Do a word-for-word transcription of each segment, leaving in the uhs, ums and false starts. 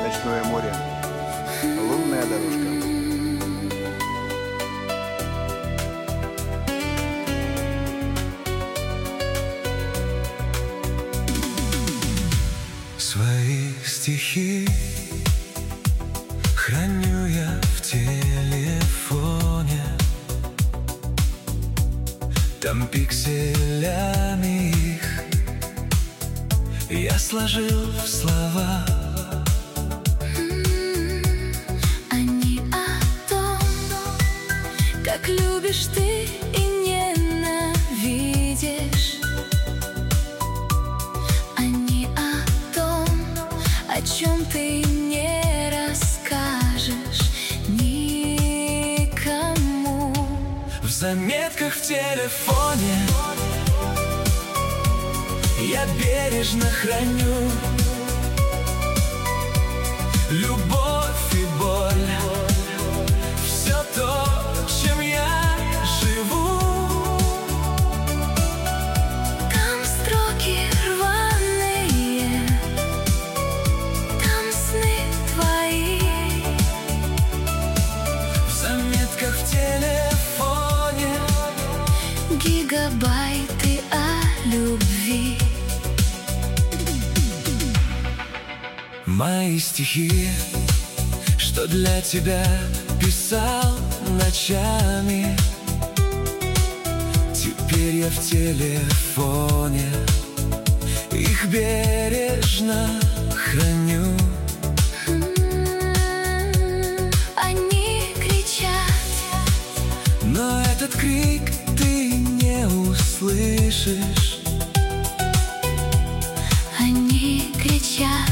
ночное море. Лунная дорожка. Свои стихи храню я в телефоне. Там пикселями их я сложил в слова. Они о том, как любишь ты и ненавидишь. Они о том, о чем ты не расскажешь никому. В заметках в телефоне я бережно храню любовь и боль, все то, чем я живу. Там строки рваные, там сны твои. В заметках в телефоне Гигабайты о любви. Мои стихи, что для тебя писал ночами, теперь я в телефоне их бережно храню. Они кричат, но этот крик ты не услышишь. они кричат,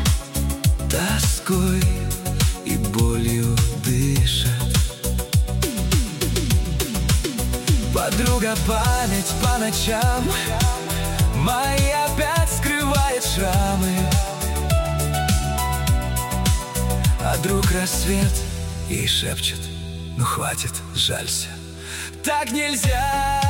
тоской и болью дышат. Подруга, память по ночам мои опять скрывает шрамы, а друг рассвет ей шепчет: ну хватит, жалься, так нельзя.